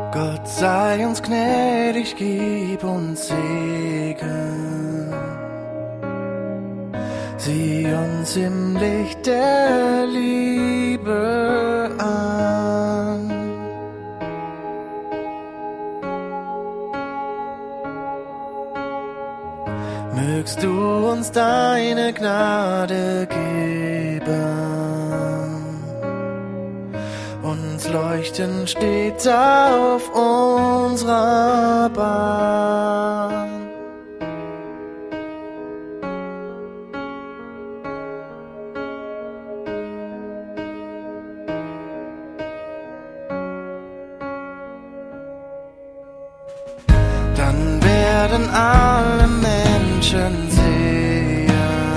Gott sei uns gnädig, gib uns Segen. Sieh uns im Licht der Liebe an. Mögst du uns deine Gnade geben, uns leuchten stets auf unserer Bahn. Dann werden alle Menschen sehen,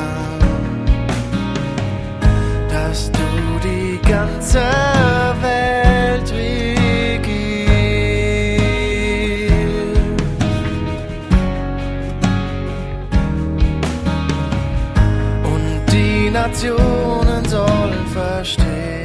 dass du die ganze Welt regierst. Und die Nationen sollen verstehen,